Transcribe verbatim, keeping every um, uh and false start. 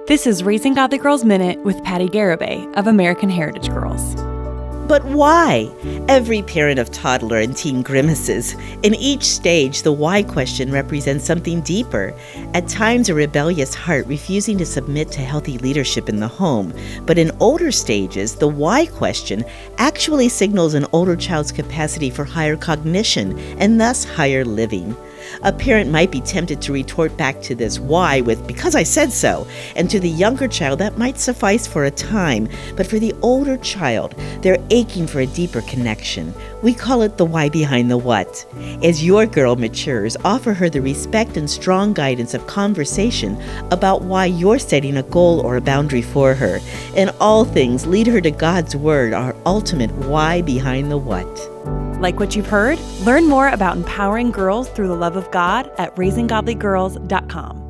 This is Raising Godly Girls Minute with Patty Garibay of American Heritage Girls. But why? Every parent of toddler and teen grimaces. In each stage, the why question represents something deeper. At times, a rebellious heart refusing to submit to healthy leadership in the home. But in older stages, the why question actually signals an older child's capacity for higher cognition and thus higher living. A parent might be tempted to retort back to this why with, because I said so. And to the younger child, that might suffice for a time. But for the older child, they're aching for a deeper connection. We call it the why behind the what. As your girl matures, offer her the respect and strong guidance of conversation about why you're setting a goal or a boundary for her. In all things, lead her to God's Word, our ultimate why behind the what. Like what you've heard? Learn more about empowering girls through the love of God at raising godly girls dot com.